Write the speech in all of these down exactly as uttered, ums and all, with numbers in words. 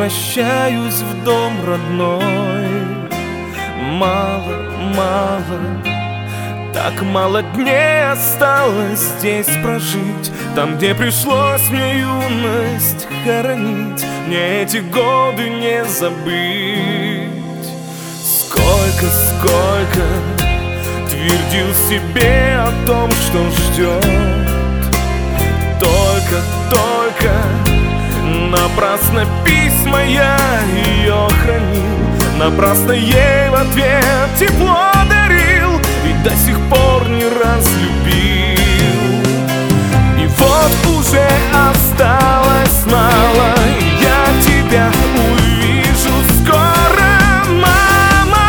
возвращаюсь в дом родной. Мало, мало, так мало дней осталось здесь прожить. Там, где пришлось мне юность хоронить, мне эти годы не забыть. Сколько, сколько твердил себе о том, что ждет. Только, только напрасно письма я ее хранил, напрасно ей в ответ тепло дарил и до сих пор не разлюбил. И вот уже осталось мало, и я тебя увижу скоро, мама.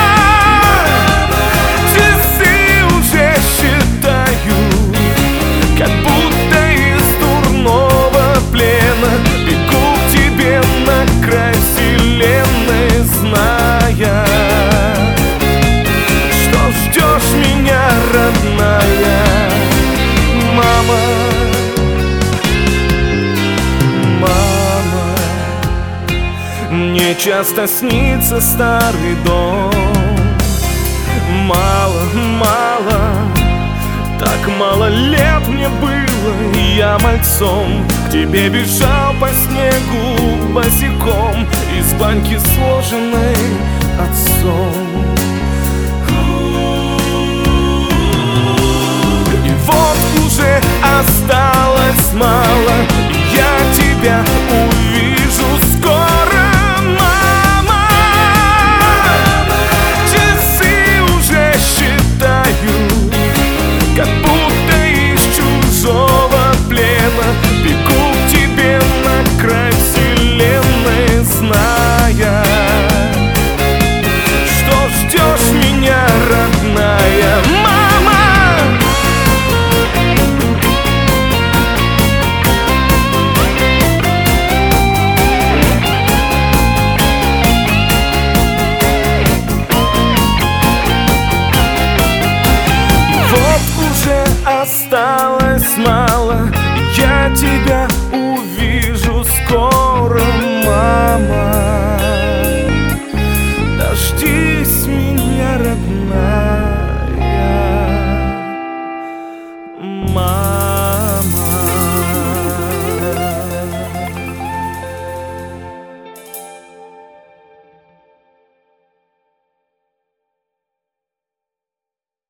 Часы уже считаю, как будто из дурного плена бегу к тебе на край вселенной, зная, что ждешь меня, родная мама. Мама, мне часто снится старый дом. Мало, мало, так мало лет мне было, и я мальцом к тебе бежал по снегу босиком из баньки, сложенной от